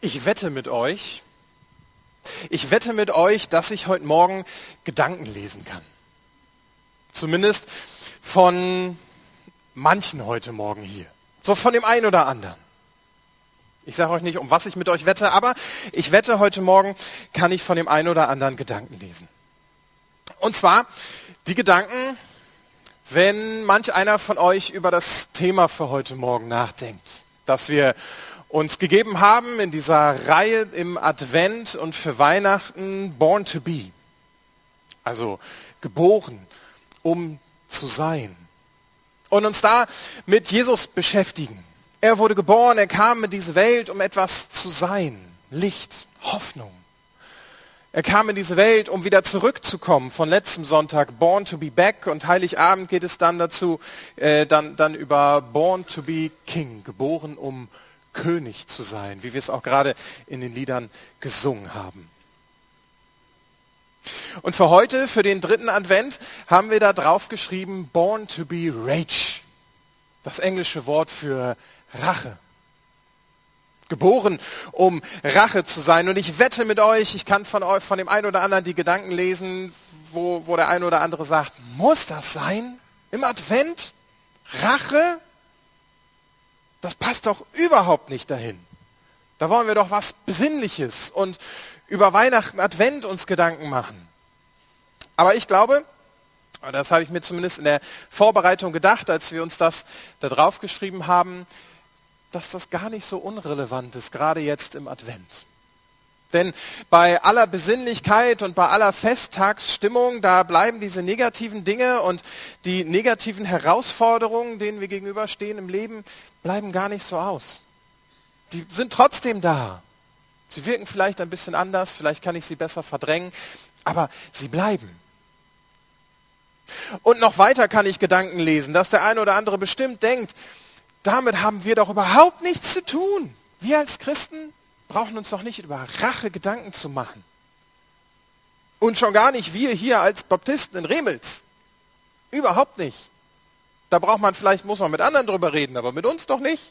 Ich wette mit euch, dass ich heute Morgen Gedanken lesen kann. Zumindest von manchen heute Morgen hier. So von dem einen oder anderen. Ich sage euch nicht, um was ich mit euch wette, aber ich wette, heute Morgen kann ich von dem einen oder anderen Gedanken lesen. Und zwar die Gedanken, wenn manch einer von euch über das Thema für heute Morgen nachdenkt, das wir uns gegeben haben in dieser Reihe im Advent und für Weihnachten, Born to be. Also geboren, um zu sein. Und uns da mit Jesus beschäftigen. Er wurde geboren, er kam in diese Welt, um etwas zu sein. Licht, Hoffnung. Er kam in diese Welt, um wieder zurückzukommen von letztem Sonntag, Born to be back. Und Heiligabend geht es dann dazu, dann über Born to be King, geboren, um König zu sein, wie wir es auch gerade in den Liedern gesungen haben. Und für heute, für den 3. Advent, haben wir da drauf geschrieben, Born to be Rage. Das englische Wort für Rache. Geboren, um Rache zu sein. Und ich wette mit euch, ich kann von dem einen oder anderen die Gedanken lesen, wo der eine oder andere sagt, muss das sein? Im Advent? Rache? Das passt doch überhaupt nicht dahin. Da wollen wir doch was Besinnliches und über Weihnachten, Advent uns Gedanken machen. Aber ich glaube, das habe ich mir zumindest in der Vorbereitung gedacht, als wir uns das da drauf geschrieben haben, dass das gar nicht so unrelevant ist, gerade jetzt im Advent. Denn bei aller Besinnlichkeit und bei aller Festtagsstimmung, da bleiben diese negativen Dinge und die negativen Herausforderungen, denen wir gegenüberstehen im Leben, bleiben gar nicht so aus. Die sind trotzdem da. Sie wirken vielleicht ein bisschen anders, vielleicht kann ich sie besser verdrängen, aber sie bleiben. Und noch weiter kann ich Gedanken lesen, dass der eine oder andere bestimmt denkt, damit haben wir doch überhaupt nichts zu tun. Wir als Christen brauchen uns doch nicht über Rache Gedanken zu machen. Und schon gar nicht wir hier als Baptisten in Remels. Überhaupt nicht. Da muss man mit anderen drüber reden, aber mit uns doch nicht.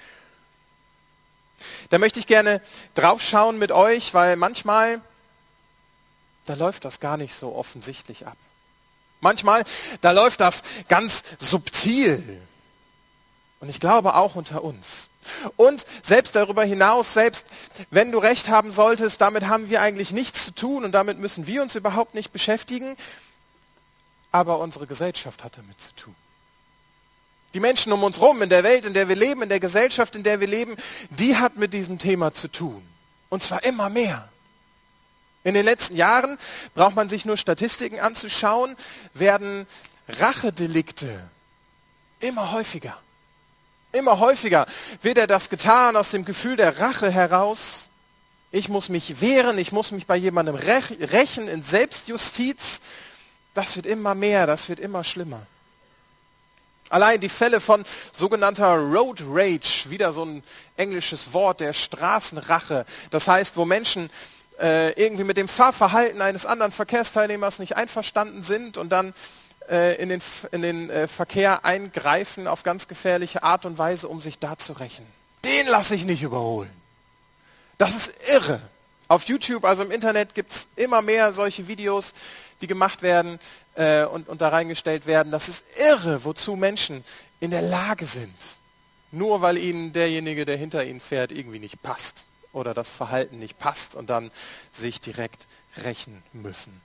Da möchte ich gerne drauf schauen mit euch, weil manchmal, da läuft das gar nicht so offensichtlich ab. Manchmal, da läuft das ganz subtil. Und ich glaube auch unter uns. Und selbst darüber hinaus, selbst wenn du recht haben solltest, damit haben wir eigentlich nichts zu tun und damit müssen wir uns überhaupt nicht beschäftigen. Aber unsere Gesellschaft hat damit zu tun. Die Menschen um uns herum, in der Welt, in der wir leben, in der Gesellschaft, in der wir leben, die hat mit diesem Thema zu tun. Und zwar immer mehr. In den letzten Jahren, braucht man sich nur Statistiken anzuschauen, werden Rachedelikte immer häufiger. Immer häufiger wird das getan aus dem Gefühl der Rache heraus. Ich muss mich wehren, ich muss mich bei jemandem rächen in Selbstjustiz. Das wird immer mehr, das wird immer schlimmer. Allein die Fälle von sogenannter Road Rage, wieder so ein englisches Wort, der Straßenrache. Das heißt, wo Menschen irgendwie mit dem Fahrverhalten eines anderen Verkehrsteilnehmers nicht einverstanden sind und dann in den Verkehr eingreifen auf ganz gefährliche Art und Weise, um sich da zu rächen. Den lasse ich nicht überholen. Das ist irre. Auf YouTube, also im Internet, gibt es immer mehr solche Videos, die gemacht werden und da reingestellt werden. Das ist irre, wozu Menschen in der Lage sind. Nur weil ihnen derjenige, der hinter ihnen fährt, irgendwie nicht passt. Oder das Verhalten nicht passt und dann sich direkt rächen müssen.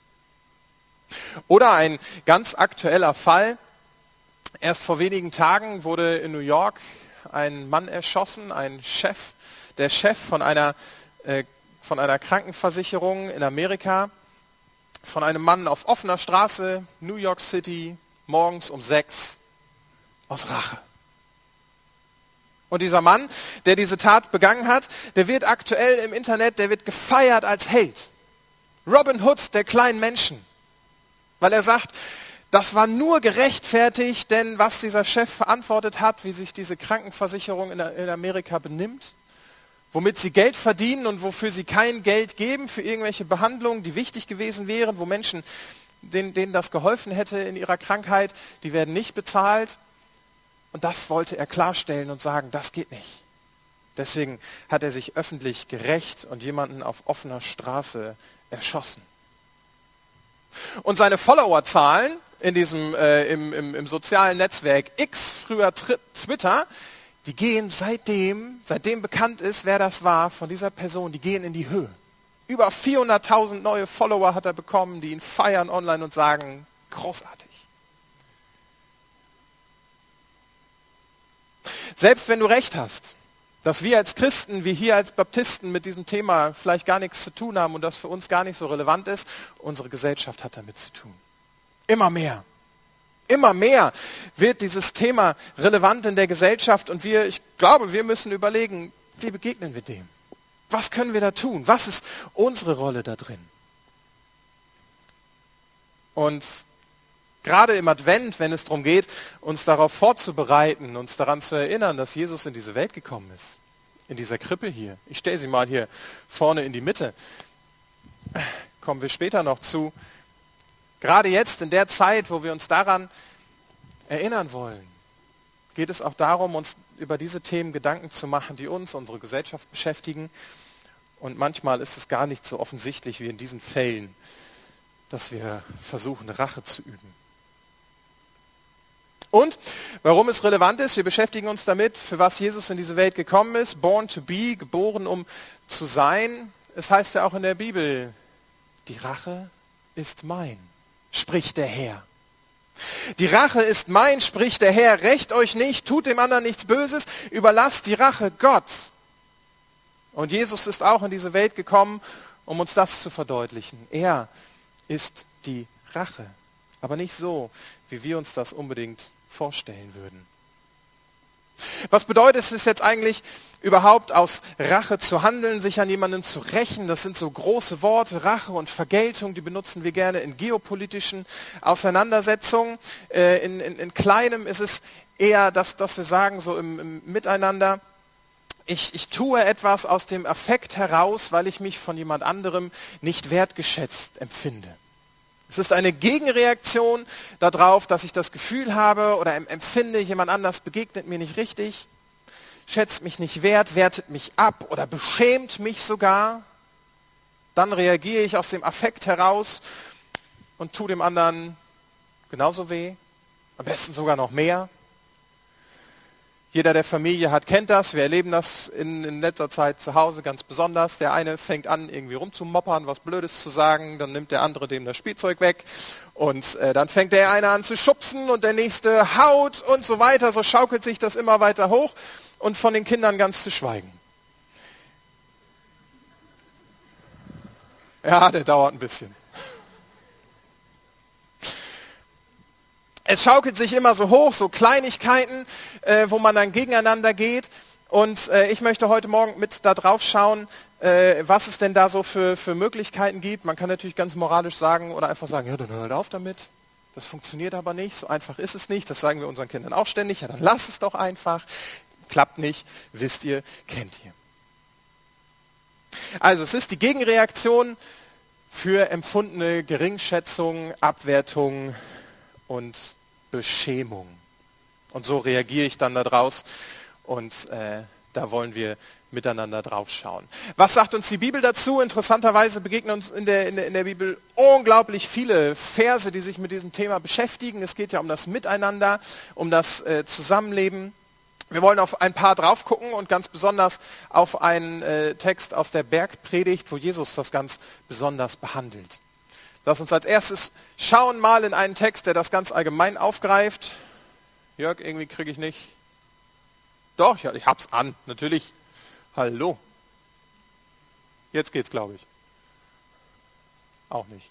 Oder ein ganz aktueller Fall. Erst vor wenigen Tagen wurde in New York ein Mann erschossen, der Chef von einer Krankenversicherung in Amerika, von einem Mann auf offener Straße, New York City, morgens um 6, aus Rache. Und dieser Mann, der diese Tat begangen hat, der wird aktuell im Internet, der wird gefeiert als Held. Robin Hood der kleinen Menschen. Weil er sagt, das war nur gerechtfertigt, denn was dieser Chef verantwortet hat, wie sich diese Krankenversicherung in Amerika benimmt, womit sie Geld verdienen und wofür sie kein Geld geben für irgendwelche Behandlungen, die wichtig gewesen wären, wo Menschen, denen das geholfen hätte in ihrer Krankheit, die werden nicht bezahlt. Und das wollte er klarstellen und sagen, das geht nicht. Deswegen hat er sich öffentlich gerächt und jemanden auf offener Straße erschossen. Und seine Followerzahlen in diesem, im sozialen Netzwerk X, früher Twitter, die gehen seitdem bekannt ist, wer das war, von dieser Person, die gehen in die Höhe. Über 400.000 neue Follower hat er bekommen, die ihn feiern online und sagen, großartig. Selbst wenn du recht hast, dass wir als Christen, wie hier als Baptisten mit diesem Thema vielleicht gar nichts zu tun haben und das für uns gar nicht so relevant ist, unsere Gesellschaft hat damit zu tun. Immer mehr wird dieses Thema relevant in der Gesellschaft und ich glaube, wir müssen überlegen, wie begegnen wir dem? Was können wir da tun? Was ist unsere Rolle da drin? Und gerade im Advent, wenn es darum geht, uns darauf vorzubereiten, uns daran zu erinnern, dass Jesus in diese Welt gekommen ist, in dieser Krippe hier. Ich stelle sie mal hier vorne in die Mitte. Kommen wir später noch zu. Gerade jetzt, in der Zeit, wo wir uns daran erinnern wollen, geht es auch darum, uns über diese Themen Gedanken zu machen, die uns, unsere Gesellschaft beschäftigen. Und manchmal ist es gar nicht so offensichtlich wie in diesen Fällen, dass wir versuchen, Rache zu üben. Und warum es relevant ist, wir beschäftigen uns damit, für was Jesus in diese Welt gekommen ist. Born to be, geboren um zu sein. Es heißt ja auch in der Bibel, die Rache ist mein, spricht der Herr. Die Rache ist mein, spricht der Herr. Rächt euch nicht, tut dem anderen nichts Böses, überlasst die Rache Gott. Und Jesus ist auch in diese Welt gekommen, um uns das zu verdeutlichen. Er ist die Rache, aber nicht so, wie wir uns das unbedingt vorstellen würden. Was bedeutet es jetzt eigentlich überhaupt, aus Rache zu handeln, sich an jemandem zu rächen? Das sind so große Worte, Rache und Vergeltung, die benutzen wir gerne in geopolitischen Auseinandersetzungen. In kleinem ist es eher, dass wir sagen, so im Miteinander, ich tue etwas aus dem Affekt heraus, weil ich mich von jemand anderem nicht wertgeschätzt empfinde. Es ist eine Gegenreaktion darauf, dass ich das Gefühl habe oder empfinde, jemand anders begegnet mir nicht richtig, schätzt mich nicht wert, wertet mich ab oder beschämt mich sogar. Dann reagiere ich aus dem Affekt heraus und tue dem anderen genauso weh, am besten sogar noch mehr. Jeder, der Familie hat, kennt das. Wir erleben das in letzter Zeit zu Hause ganz besonders. Der eine fängt an, irgendwie rumzumoppern, was Blödes zu sagen. Dann nimmt der andere dem das Spielzeug weg. Und dann fängt der eine an zu schubsen und der nächste haut und so weiter. So schaukelt sich das immer weiter hoch und von den Kindern ganz zu schweigen. Ja, der dauert ein bisschen. Es schaukelt sich immer so hoch, so Kleinigkeiten, wo man dann gegeneinander geht. Und ich möchte heute Morgen mit da drauf schauen, was es denn da so für Möglichkeiten gibt. Man kann natürlich ganz moralisch sagen oder einfach sagen, ja, dann hört auf damit. Das funktioniert aber nicht, so einfach ist es nicht. Das sagen wir unseren Kindern auch ständig. Ja, dann lass es doch einfach. Klappt nicht, wisst ihr, kennt ihr. Also es ist die Gegenreaktion für empfundene Geringschätzung, Abwertung und Beschämung. Und so reagiere ich dann daraus und da wollen wir miteinander drauf schauen. Was sagt uns die Bibel dazu? Interessanterweise begegnen uns in der Bibel unglaublich viele Verse, die sich mit diesem Thema beschäftigen. Es geht ja um das Miteinander, um das Zusammenleben. Wir wollen auf ein paar drauf gucken und ganz besonders auf einen Text aus der Bergpredigt, wo Jesus das ganz besonders behandelt. Lass uns als erstes schauen mal in einen Text, der das ganz allgemein aufgreift. Jörg, irgendwie kriege ich nicht. Doch, ich hab's an, natürlich. Hallo. Jetzt geht's, glaube ich. Auch nicht.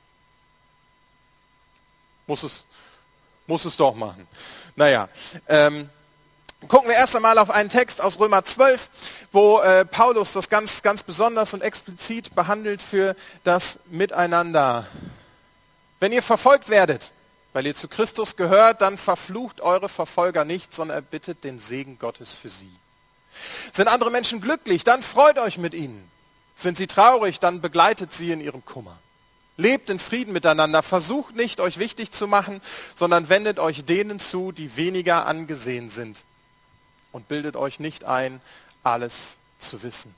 Muss es doch machen. Naja, gucken wir erst einmal auf einen Text aus Römer 12, wo Paulus das ganz, ganz besonders und explizit behandelt für das Miteinander. Wenn ihr verfolgt werdet, weil ihr zu Christus gehört, dann verflucht eure Verfolger nicht, sondern erbittet den Segen Gottes für sie. Sind andere Menschen glücklich, dann freut euch mit ihnen. Sind sie traurig, dann begleitet sie in ihrem Kummer. Lebt in Frieden miteinander, versucht nicht, euch wichtig zu machen, sondern wendet euch denen zu, die weniger angesehen sind. Und bildet euch nicht ein, alles zu wissen.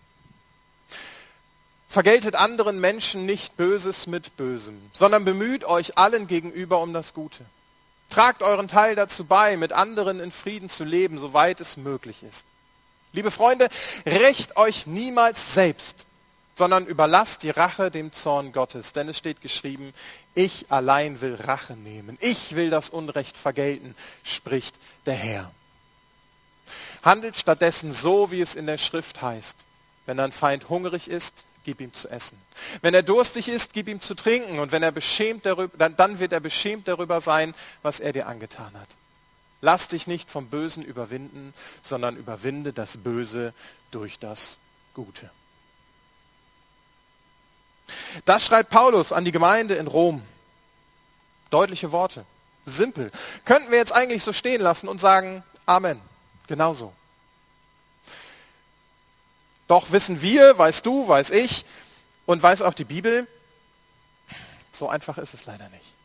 Vergeltet anderen Menschen nicht Böses mit Bösem, sondern bemüht euch allen gegenüber um das Gute. Tragt euren Teil dazu bei, mit anderen in Frieden zu leben, soweit es möglich ist. Liebe Freunde, rächt euch niemals selbst, sondern überlasst die Rache dem Zorn Gottes. Denn es steht geschrieben, ich allein will Rache nehmen. Ich will das Unrecht vergelten, spricht der Herr. Handelt stattdessen so, wie es in der Schrift heißt. Wenn dein Feind hungrig ist, gib ihm zu essen. Wenn er durstig ist, gib ihm zu trinken. Und wenn er beschämt darüber, dann wird er beschämt darüber sein, was er dir angetan hat. Lass dich nicht vom Bösen überwinden, sondern überwinde das Böse durch das Gute. Das schreibt Paulus an die Gemeinde in Rom. Deutliche Worte. Simpel. Könnten wir jetzt eigentlich so stehen lassen und sagen, Amen. Genauso. Doch wissen wir, weißt du, weiß ich und weiß auch die Bibel, so einfach ist es leider nicht.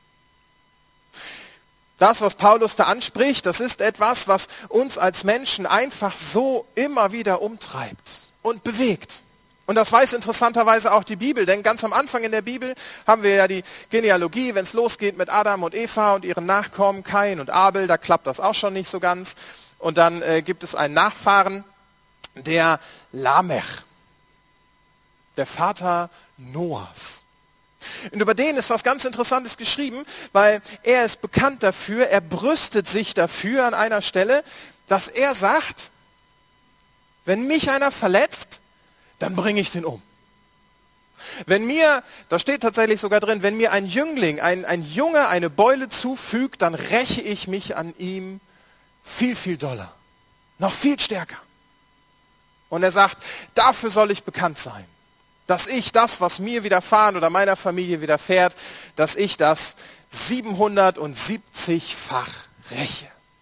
Das, was Paulus da anspricht, das ist etwas, was uns als Menschen einfach so immer wieder umtreibt und bewegt. Und das weiß interessanterweise auch die Bibel, denn ganz am Anfang in der Bibel haben wir ja die Genealogie, wenn es losgeht mit Adam und Eva und ihren Nachkommen, Kain und Abel, da klappt das auch schon nicht so ganz. Und dann gibt es einen Nachfahren, der Lamech, der Vater Noahs. Und über den ist was ganz Interessantes geschrieben, weil er ist bekannt dafür, er brüstet sich dafür an einer Stelle, dass er sagt, wenn mich einer verletzt, dann bringe ich den um. Wenn mir, da steht tatsächlich sogar drin, wenn mir ein Jüngling, ein Junge eine Beule zufügt, dann räche ich mich an ihm viel, viel doller, noch viel stärker. Und er sagt, dafür soll ich bekannt sein, dass ich das, was mir widerfahren oder meiner Familie widerfährt, dass ich das 770-fach räche.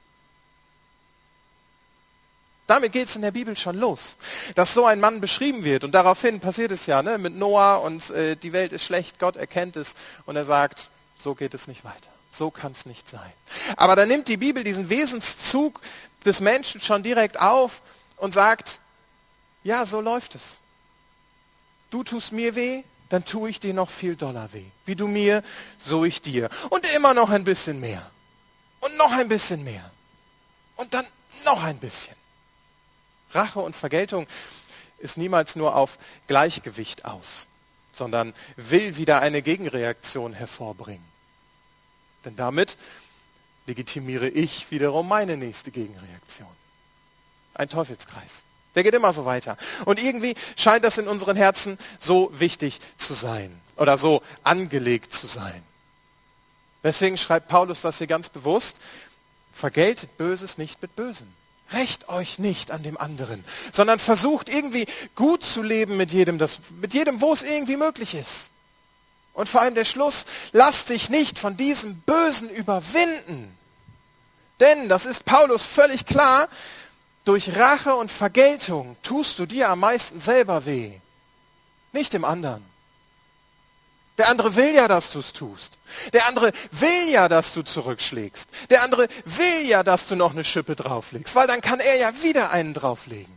Damit geht es in der Bibel schon los, dass so ein Mann beschrieben wird. Und daraufhin passiert es ja mit Noah und die Welt ist schlecht, Gott erkennt es und er sagt, so geht es nicht weiter. So kann es nicht sein. Aber dann nimmt die Bibel diesen Wesenszug des Menschen schon direkt auf und sagt, ja, so läuft es. Du tust mir weh, dann tue ich dir noch viel doller weh. Wie du mir, so ich dir. Und immer noch ein bisschen mehr. Und noch ein bisschen mehr. Und dann noch ein bisschen. Rache und Vergeltung ist niemals nur auf Gleichgewicht aus, sondern will wieder eine Gegenreaktion hervorbringen. Denn damit legitimiere ich wiederum meine nächste Gegenreaktion. Ein Teufelskreis. Der geht immer so weiter. Und irgendwie scheint das in unseren Herzen so wichtig zu sein oder so angelegt zu sein. Deswegen schreibt Paulus das hier ganz bewusst, vergeltet Böses nicht mit Bösem. Rächt euch nicht an dem anderen, sondern versucht irgendwie gut zu leben mit jedem, wo es irgendwie möglich ist. Und vor allem der Schluss, lass dich nicht von diesem Bösen überwinden. Denn, das ist Paulus völlig klar, durch Rache und Vergeltung tust du dir am meisten selber weh, nicht dem anderen. Der andere will ja, dass du es tust. Der andere will ja, dass du zurückschlägst. Der andere will ja, dass du noch eine Schippe drauflegst, weil dann kann er ja wieder einen drauflegen.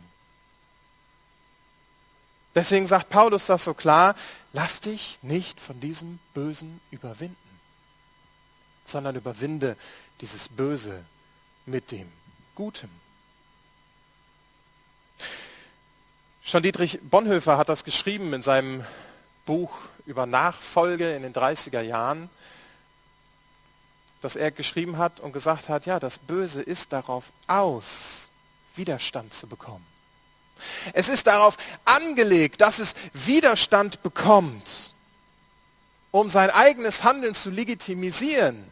Deswegen sagt Paulus das so klar, lass dich nicht von diesem Bösen überwinden, sondern überwinde dieses Böse mit dem Guten. Schon Dietrich Bonhoeffer hat das geschrieben in seinem Buch über Nachfolge in den 30er Jahren, dass er geschrieben hat und gesagt hat, ja, das Böse ist darauf aus, Widerstand zu bekommen. Es ist darauf angelegt, dass es Widerstand bekommt, um sein eigenes Handeln zu legitimieren,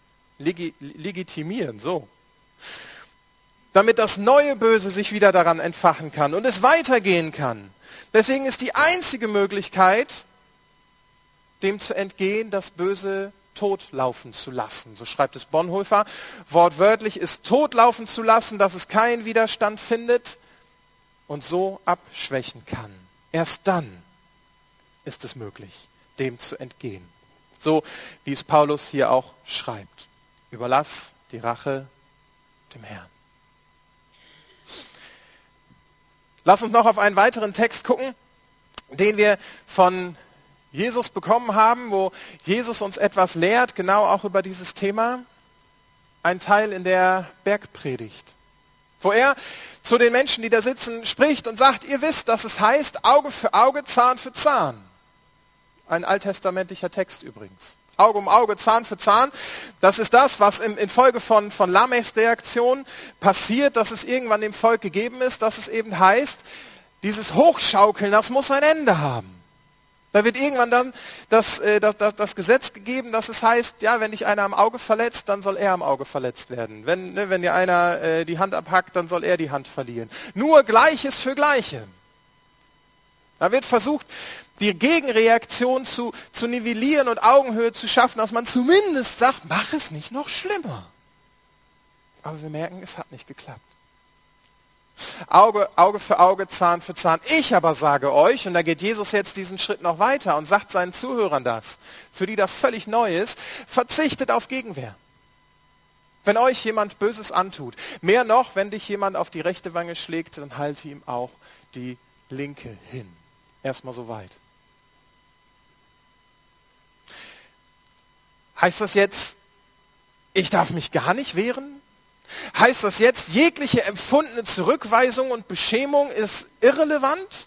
so. Damit das neue Böse sich wieder daran entfachen kann und es weitergehen kann. Deswegen ist die einzige Möglichkeit, dem zu entgehen, das Böse totlaufen zu lassen. So schreibt es Bonhoeffer. Wortwörtlich ist totlaufen zu lassen, dass es keinen Widerstand findet und so abschwächen kann. Erst dann ist es möglich, dem zu entgehen. So wie es Paulus hier auch schreibt. Überlass die Rache dem Herrn. Lass uns noch auf einen weiteren Text gucken, den wir von Jesus bekommen haben, wo Jesus uns etwas lehrt, genau auch über dieses Thema. Ein Teil in der Bergpredigt, wo er zu den Menschen, die da sitzen, spricht und sagt, ihr wisst, dass es heißt, Auge für Auge, Zahn für Zahn. Ein alttestamentlicher Text übrigens. Auge um Auge, Zahn für Zahn. Das ist das, was infolge von Lamechs Reaktion passiert, dass es irgendwann dem Volk gegeben ist, dass es eben heißt, dieses Hochschaukeln, das muss ein Ende haben. Da wird irgendwann dann das Gesetz gegeben, dass es heißt, ja, wenn dich einer am Auge verletzt, dann soll er am Auge verletzt werden. Wenn dir einer die Hand abhackt, dann soll er die Hand verlieren. Nur Gleiches für Gleiche. Da wird versucht, die Gegenreaktion zu nivellieren und Augenhöhe zu schaffen, dass man zumindest sagt, mach es nicht noch schlimmer. Aber wir merken, es hat nicht geklappt. Auge für Auge, Zahn für Zahn. Ich aber sage euch, und da geht Jesus jetzt diesen Schritt noch weiter und sagt seinen Zuhörern das, für die das völlig neu ist, verzichtet auf Gegenwehr. Wenn euch jemand Böses antut, mehr noch, wenn dich jemand auf die rechte Wange schlägt, dann halte ihm auch die linke hin. Erstmal so weit. Heißt das jetzt, ich darf mich gar nicht wehren? Heißt das jetzt, jegliche empfundene Zurückweisung und Beschämung ist irrelevant?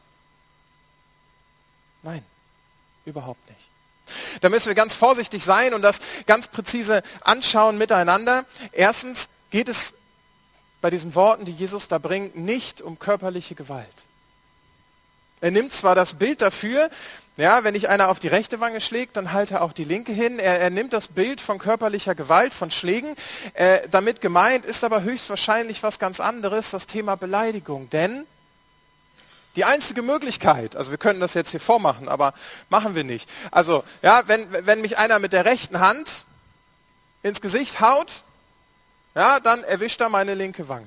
Nein, überhaupt nicht. Da müssen wir ganz vorsichtig sein und das ganz präzise anschauen miteinander. Erstens geht es bei diesen Worten, die Jesus da bringt, nicht um körperliche Gewalt. Er nimmt zwar das Bild dafür, ja, wenn dich einer auf die rechte Wange schlägt, dann halte auch die linke hin. Er nimmt das Bild von körperlicher Gewalt, von Schlägen. Damit gemeint ist aber höchstwahrscheinlich was ganz anderes, das Thema Beleidigung. Denn die einzige Möglichkeit, also wir können das jetzt hier vormachen, aber machen wir nicht. Also, ja, wenn mich einer mit der rechten Hand ins Gesicht haut, ja, dann erwischt er meine linke Wange.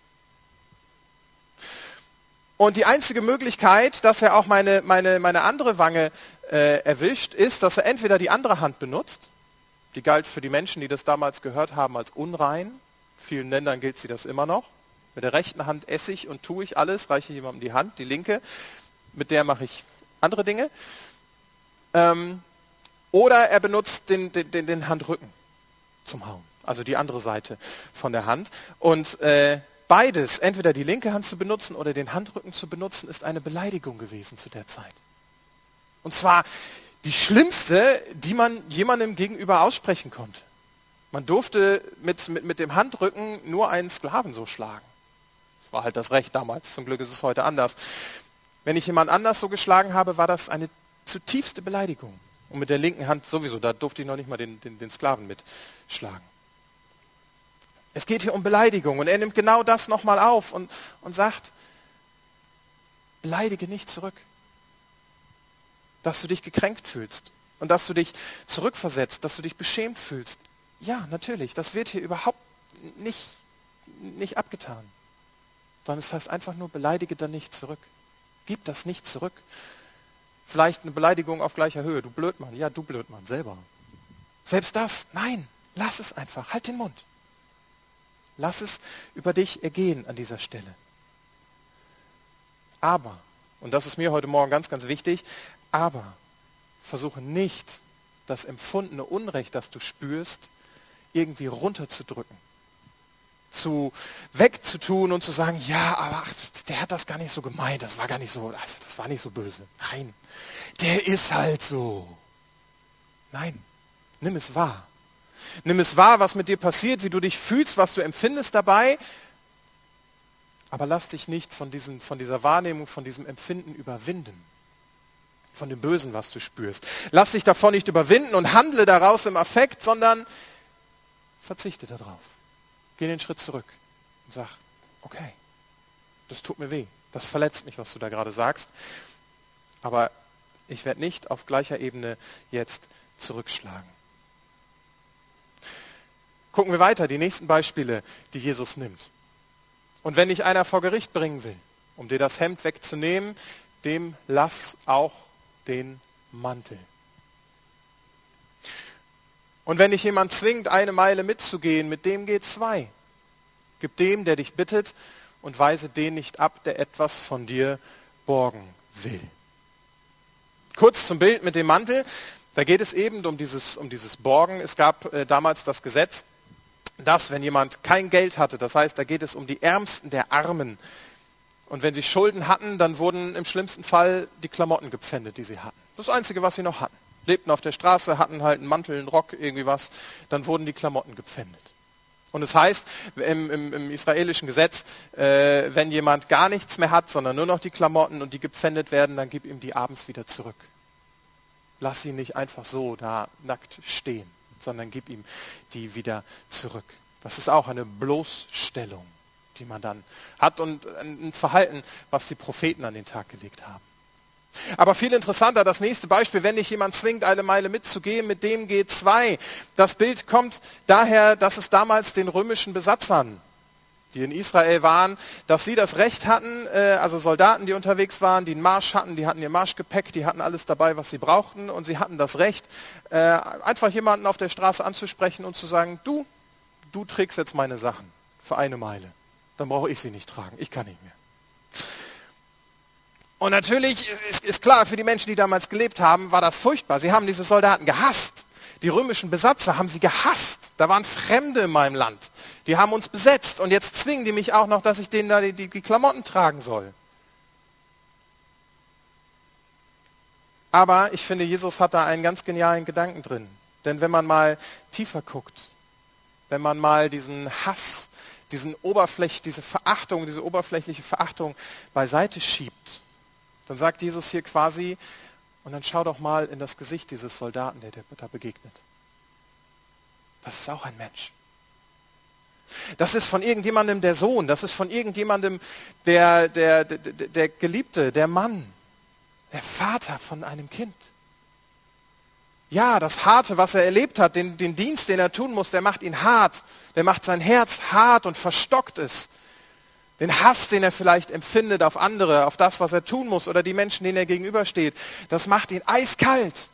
Und die einzige Möglichkeit, dass er auch meine andere Wange erwischt, ist, dass er entweder die andere Hand benutzt. Die galt für die Menschen, die das damals gehört haben, als unrein. In vielen Ländern gilt sie das immer noch. Mit der rechten Hand esse ich und tue ich alles, reiche jemandem die Hand. Die linke, mit der mache ich andere Dinge. Oder er benutzt den Handrücken zum Hauen. Also die andere Seite von der Hand. Und beides, entweder die linke Hand zu benutzen oder den Handrücken zu benutzen, ist eine Beleidigung gewesen zu der Zeit. Und zwar die schlimmste, die man jemandem gegenüber aussprechen konnte. Man durfte mit dem Handrücken nur einen Sklaven so schlagen. Das war halt das Recht damals, zum Glück ist es heute anders. Wenn ich jemand anders so geschlagen habe, war das eine zutiefste Beleidigung. Und mit der linken Hand sowieso, da durfte ich noch nicht mal den Sklaven mitschlagen. Es geht hier um Beleidigung und er nimmt genau das nochmal auf und sagt, beleidige nicht zurück. Dass du dich gekränkt fühlst und dass du dich zurückversetzt, dass du dich beschämt fühlst. Ja, natürlich, das wird hier überhaupt nicht abgetan. Sondern es heißt einfach nur, beleidige dann nicht zurück. Gib das nicht zurück. Vielleicht eine Beleidigung auf gleicher Höhe. Du Blödmann. Ja, du Blödmann, selber. Selbst das, nein, lass es einfach. Halt den Mund. Lass es über dich ergehen an dieser Stelle. Aber, und das ist mir heute Morgen ganz, ganz wichtig, aber versuche nicht, das empfundene Unrecht, das du spürst, irgendwie runterzudrücken, wegzutun und zu sagen, ja, aber ach, der hat das gar nicht so gemeint, das war gar nicht so, also das war nicht so böse. Nein, der ist halt so. Nein, nimm es wahr. Nimm es wahr, was mit dir passiert, wie du dich fühlst, was du empfindest dabei. Aber lass dich nicht von dieser Wahrnehmung, von diesem Empfinden überwinden. Von dem Bösen, was du spürst. Lass dich davon nicht überwinden und handle daraus im Affekt, sondern verzichte darauf. Geh den Schritt zurück und sag, okay, das tut mir weh. Das verletzt mich, was du da gerade sagst. Aber ich werde nicht auf gleicher Ebene jetzt zurückschlagen. Gucken wir weiter, die nächsten Beispiele, die Jesus nimmt. Und wenn dich einer vor Gericht bringen will, um dir das Hemd wegzunehmen, dem lass auch den Mantel. Und wenn dich jemand zwingt, 1 Meile mitzugehen, mit dem geh 2. Gib dem, der dich bittet, und weise den nicht ab, der etwas von dir borgen will. Kurz zum Bild mit dem Mantel. Da geht es eben um dieses Borgen. Es gab damals das Gesetz, dass wenn jemand kein Geld hatte, das heißt, da geht es um die Ärmsten der Armen. Und wenn sie Schulden hatten, dann wurden im schlimmsten Fall die Klamotten gepfändet, die sie hatten. Das Einzige, was sie noch hatten. Lebten auf der Straße, hatten halt einen Mantel, einen Rock, irgendwie was. Dann wurden die Klamotten gepfändet. Und es heißt im israelischen Gesetz, wenn jemand gar nichts mehr hat, sondern nur noch die Klamotten und die gepfändet werden, dann gib ihm die abends wieder zurück. Lass ihn nicht einfach so da nackt stehen, sondern gib ihm die wieder zurück. Das ist auch eine Bloßstellung, die man dann hat und ein Verhalten, was die Propheten an den Tag gelegt haben. Aber viel interessanter, das nächste Beispiel, wenn dich jemand zwingt, eine Meile mitzugehen, mit dem geht zwei. Das Bild kommt daher, dass es damals den römischen Besatzern, die in Israel waren, dass sie das Recht hatten, also Soldaten, die unterwegs waren, die einen Marsch hatten, die hatten ihr Marschgepäck, die hatten alles dabei, was sie brauchten und sie hatten das Recht, einfach jemanden auf der Straße anzusprechen und zu sagen, du trägst jetzt meine Sachen für eine Meile. Dann brauche ich sie nicht tragen, ich kann nicht mehr. Und natürlich ist klar, für die Menschen, die damals gelebt haben, war das furchtbar. Sie haben diese Soldaten gehasst. Die römischen Besatzer haben sie gehasst. Da waren Fremde in meinem Land. Die haben uns besetzt und jetzt zwingen die mich auch noch, dass ich denen da die Klamotten tragen soll. Aber ich finde, Jesus hat da einen ganz genialen Gedanken drin. Denn wenn man mal tiefer guckt, wenn man mal diesen Hass, diese oberflächliche Verachtung beiseite schiebt, dann sagt Jesus hier quasi, und dann schau doch mal in das Gesicht dieses Soldaten, der da begegnet. Das ist auch ein Mensch. Das ist von irgendjemandem der Sohn, das ist von irgendjemandem der Geliebte, der Mann, der Vater von einem Kind. Ja, das Harte, was er erlebt hat, den Dienst, den er tun muss, der macht ihn hart, der macht sein Herz hart und verstockt es. Den Hass, den er vielleicht empfindet auf andere, auf das, was er tun muss oder die Menschen, denen er gegenübersteht, das macht ihn eiskalt.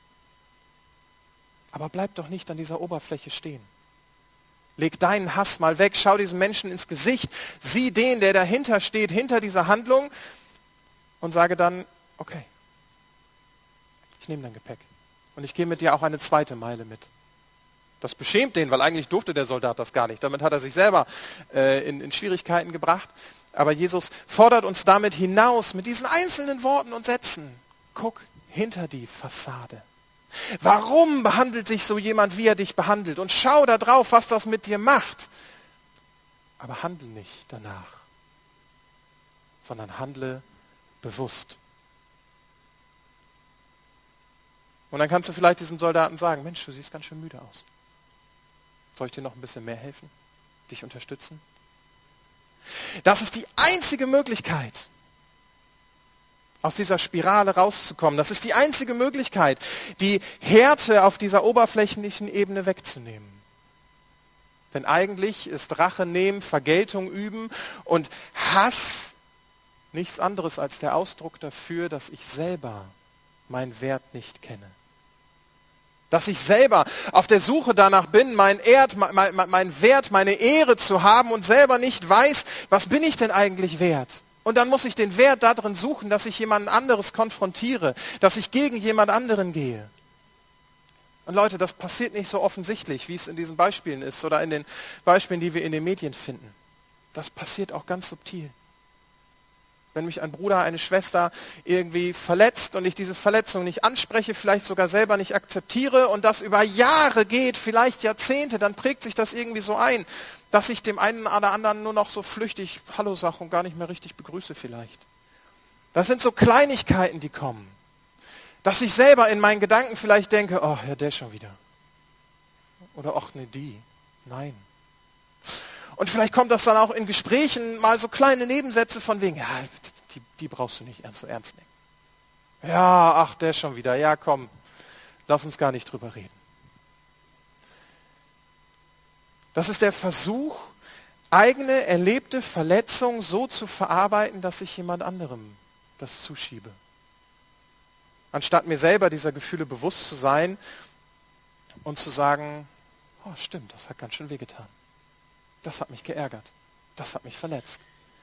Aber bleib doch nicht an dieser Oberfläche stehen. Leg deinen Hass mal weg, schau diesem Menschen ins Gesicht, sieh den, der dahinter steht, hinter dieser Handlung und sage dann, okay, ich nehme dein Gepäck und ich gehe mit dir auch eine zweite Meile mit. Das beschämt den, weil eigentlich durfte der Soldat das gar nicht. Damit hat er sich selber in Schwierigkeiten gebracht. Aber Jesus fordert uns damit hinaus mit diesen einzelnen Worten und Sätzen. Guck hinter die Fassade. Warum behandelt sich so jemand, wie er dich behandelt? Und schau da drauf, was das mit dir macht. Aber handle nicht danach, sondern handle bewusst. Und dann kannst du vielleicht diesem Soldaten sagen, Mensch, du siehst ganz schön müde aus. Soll ich dir noch ein bisschen mehr helfen? Dich unterstützen? Das ist die einzige Möglichkeit, aus dieser Spirale rauszukommen. Das ist die einzige Möglichkeit, die Härte auf dieser oberflächlichen Ebene wegzunehmen. Denn eigentlich ist Rache nehmen, Vergeltung üben und Hass nichts anderes als der Ausdruck dafür, dass ich selber meinen Wert nicht kenne. Dass ich selber auf der Suche danach bin, mein Wert, meine Ehre zu haben und selber nicht weiß, was bin ich denn eigentlich wert? Und dann muss ich den Wert darin suchen, dass ich jemand anderes konfrontiere, dass ich gegen jemand anderen gehe. Und Leute, das passiert nicht so offensichtlich, wie es in diesen Beispielen ist oder in den Beispielen, die wir in den Medien finden. Das passiert auch ganz subtil. Wenn mich ein Bruder, eine Schwester irgendwie verletzt und ich diese Verletzung nicht anspreche, vielleicht sogar selber nicht akzeptiere und das über Jahre geht, vielleicht Jahrzehnte, dann prägt sich das irgendwie so ein, dass ich dem einen oder anderen nur noch so flüchtig Hallo sage und gar nicht mehr richtig begrüße vielleicht. Das sind so Kleinigkeiten, die kommen. Dass ich selber in meinen Gedanken vielleicht denke, oh ja, der schon wieder. Oder ach ne, die. Nein. Und vielleicht kommt das dann auch in Gesprächen mal so kleine Nebensätze von wegen, ja, die brauchst du nicht so ernst nehmen. Ja, ach, der schon wieder. Ja, komm, lass uns gar nicht drüber reden. Das ist der Versuch, eigene erlebte Verletzung so zu verarbeiten, dass ich jemand anderem das zuschiebe. Anstatt mir selber dieser Gefühle bewusst zu sein und zu sagen, oh stimmt, das hat ganz schön wehgetan. Das hat mich geärgert. Das hat mich verletzt.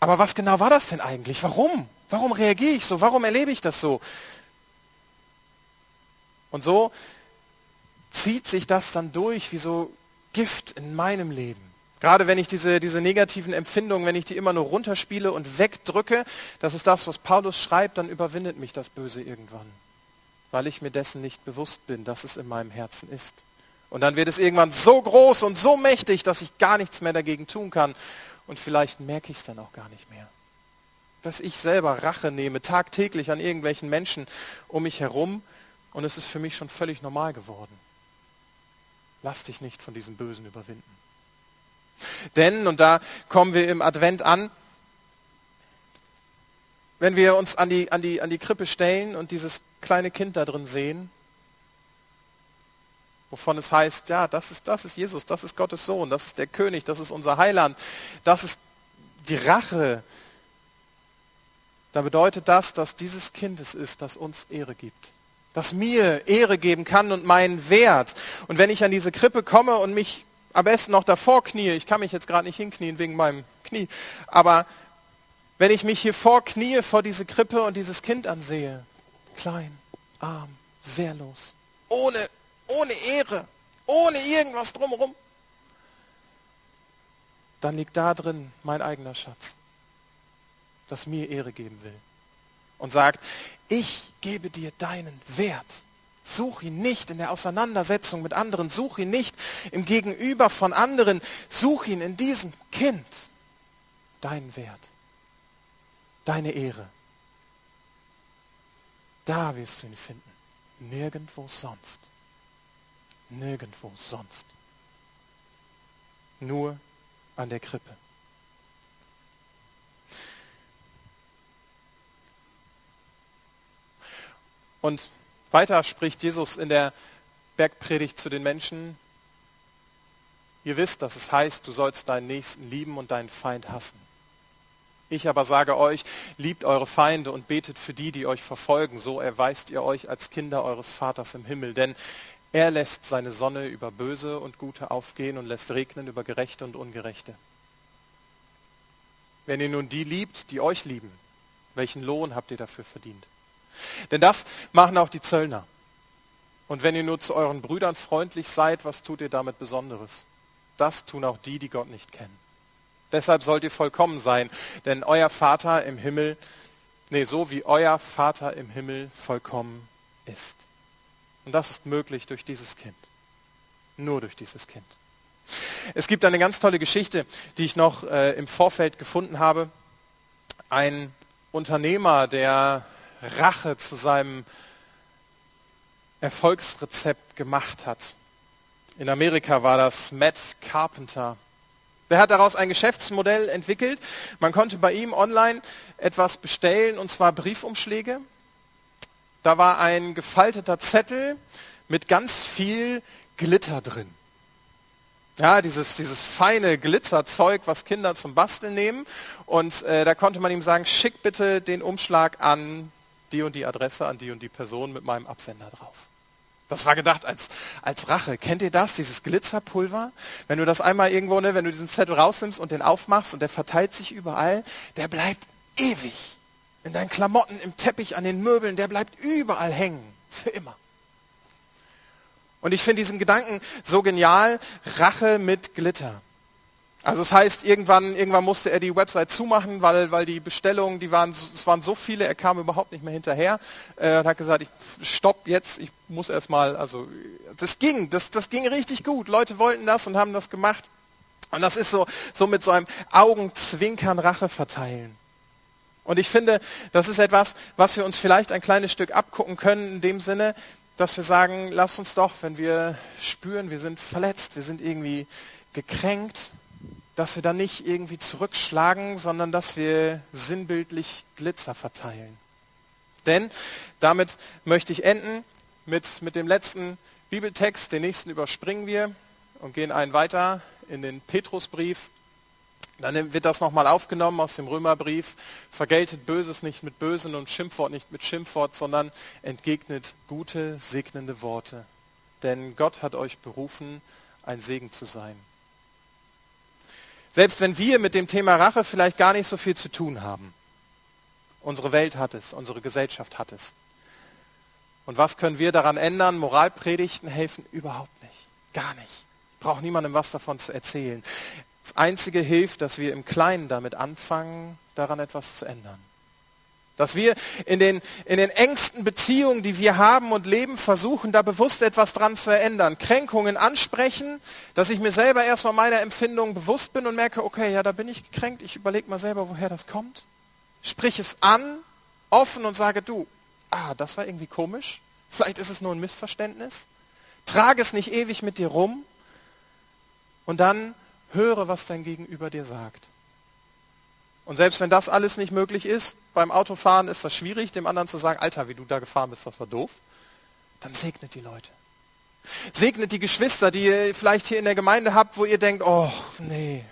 Aber was genau war das denn eigentlich? Warum? Warum reagiere ich so? Warum erlebe ich das so? Und so zieht sich das dann durch wie so Gift in meinem Leben. Gerade wenn ich diese negativen Empfindungen, wenn ich die immer nur runterspiele und wegdrücke, das ist das, was Paulus schreibt, dann überwindet mich das Böse irgendwann, weil ich mir dessen nicht bewusst bin, dass es in meinem Herzen ist. Und dann wird es irgendwann so groß und so mächtig, dass ich gar nichts mehr dagegen tun kann. Und vielleicht merke ich es dann auch gar nicht mehr. Dass ich selber Rache nehme, tagtäglich an irgendwelchen Menschen um mich herum. Und es ist für mich schon völlig normal geworden. Lass dich nicht von diesem Bösen überwinden. Denn, und da kommen wir im Advent an, wenn wir uns an die Krippe stellen und dieses kleine Kind da drin sehen, wovon es heißt, ja, das ist Jesus, das ist Gottes Sohn, das ist der König, das ist unser Heiland, das ist die Rache, da bedeutet das, dass dieses Kind es ist, das uns Ehre gibt. Das mir Ehre geben kann und meinen Wert. Und wenn ich an diese Krippe komme und mich am besten noch davor knie, ich kann mich jetzt gerade nicht hinknien wegen meinem Knie, aber wenn ich mich hier vorknie vor diese Krippe und dieses Kind ansehe, klein, arm, wehrlos, ohne Ehre, ohne irgendwas drumherum, dann liegt da drin mein eigener Schatz, das mir Ehre geben will und sagt, ich gebe dir deinen Wert. Such ihn nicht in der Auseinandersetzung mit anderen, such ihn nicht im Gegenüber von anderen, such ihn in diesem Kind. Deinen Wert, deine Ehre. Da wirst du ihn finden. Nirgendwo sonst. Nirgendwo sonst. Nur an der Krippe. Und weiter spricht Jesus in der Bergpredigt zu den Menschen. Ihr wisst, dass es heißt, du sollst deinen Nächsten lieben und deinen Feind hassen. Ich aber sage euch, liebt eure Feinde und betet für die, die euch verfolgen. So erweist ihr euch als Kinder eures Vaters im Himmel. Denn er lässt seine Sonne über Böse und Gute aufgehen und lässt regnen über Gerechte und Ungerechte. Wenn ihr nun die liebt, die euch lieben, welchen Lohn habt ihr dafür verdient? Denn das machen auch die Zöllner. Und wenn ihr nur zu euren Brüdern freundlich seid, was tut ihr damit Besonderes? Das tun auch die, die Gott nicht kennen. Deshalb sollt ihr vollkommen sein, denn euer Vater im Himmel, so wie euer Vater im Himmel vollkommen ist. Und das ist möglich durch dieses Kind. Nur durch dieses Kind. Es gibt eine ganz tolle Geschichte, die ich noch im Vorfeld gefunden habe. Ein Unternehmer, der Rache zu seinem Erfolgsrezept gemacht hat. In Amerika war das Matt Carpenter. Der hat daraus ein Geschäftsmodell entwickelt. Man konnte bei ihm online etwas bestellen, und zwar Briefumschläge. Da war ein gefalteter Zettel mit ganz viel Glitter drin. Ja, dieses feine Glitzerzeug, was Kinder zum Basteln nehmen. Und da konnte man ihm sagen, schick bitte den Umschlag an die und die Adresse, an die und die Person mit meinem Absender drauf. Das war gedacht als Rache. Kennt ihr das, dieses Glitzerpulver? Wenn du das einmal irgendwo, wenn du diesen Zettel rausnimmst und den aufmachst und der verteilt sich überall, der bleibt ewig. In deinen Klamotten, im Teppich, an den Möbeln, der bleibt überall hängen. Für immer. Und ich finde diesen Gedanken so genial, Rache mit Glitter. Also es heißt, irgendwann musste er die Website zumachen, weil die Bestellungen, es waren so viele, er kam überhaupt nicht mehr hinterher und hat gesagt, stopp jetzt, ich muss erstmal, also das ging richtig gut. Leute wollten das und haben das gemacht. Und das ist so mit so einem Augenzwinkern Rache verteilen. Und ich finde, das ist etwas, was wir uns vielleicht ein kleines Stück abgucken können, in dem Sinne, dass wir sagen, lasst uns doch, wenn wir spüren, wir sind verletzt, wir sind irgendwie gekränkt, dass wir dann nicht irgendwie zurückschlagen, sondern dass wir sinnbildlich Glitzer verteilen. Denn damit möchte ich enden mit dem letzten Bibeltext. Den nächsten überspringen wir und gehen einen weiter in den Petrusbrief. Dann wird das nochmal aufgenommen aus dem Römerbrief. Vergeltet Böses nicht mit Bösen und Schimpfwort nicht mit Schimpfwort, sondern entgegnet gute, segnende Worte. Denn Gott hat euch berufen, ein Segen zu sein. Selbst wenn wir mit dem Thema Rache vielleicht gar nicht so viel zu tun haben. Unsere Welt hat es, unsere Gesellschaft hat es. Und was können wir daran ändern? Moralpredigten helfen überhaupt nicht. Gar nicht. Ich brauche niemandem was davon zu erzählen. Das Einzige hilft, dass wir im Kleinen damit anfangen, daran etwas zu ändern. Dass wir in den engsten Beziehungen, die wir haben und leben, versuchen, da bewusst etwas dran zu ändern. Kränkungen ansprechen, dass ich mir selber erstmal meiner Empfindungen bewusst bin und merke, okay, ja, da bin ich gekränkt, ich überlege mal selber, woher das kommt. Sprich es an, offen und sage, du, das war irgendwie komisch, vielleicht ist es nur ein Missverständnis. Trage es nicht ewig mit dir rum und dann höre, was dein Gegenüber dir sagt. Und selbst wenn das alles nicht möglich ist, beim Autofahren ist das schwierig, dem anderen zu sagen, Alter, wie du da gefahren bist, das war doof. Dann segnet die Leute. Segnet die Geschwister, die ihr vielleicht hier in der Gemeinde habt, wo ihr denkt, oh, nee.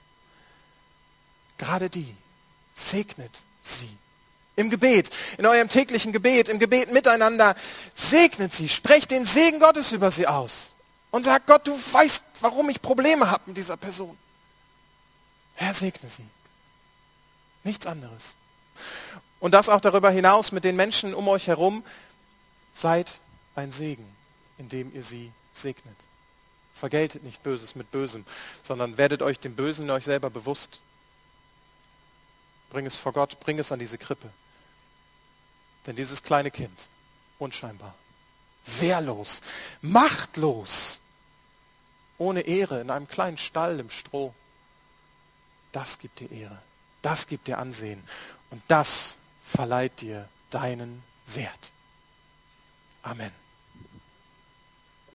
Gerade die. Segnet sie. Im Gebet, in eurem täglichen Gebet, im Gebet miteinander, segnet sie. Sprecht den Segen Gottes über sie aus. Und sagt, Gott, du weißt, warum ich Probleme habe mit dieser Person. Herr, segne sie. Nichts anderes. Und das auch darüber hinaus mit den Menschen um euch herum. Seid ein Segen, indem ihr sie segnet. Vergeltet nicht Böses mit Bösem, sondern werdet euch dem Bösen in euch selber bewusst. Bring es vor Gott, bring es an diese Krippe. Denn dieses kleine Kind, unscheinbar, wehrlos, machtlos, ohne Ehre, in einem kleinen Stall im Stroh, das gibt dir Ehre. Das gibt dir Ansehen und das verleiht dir deinen Wert. Amen.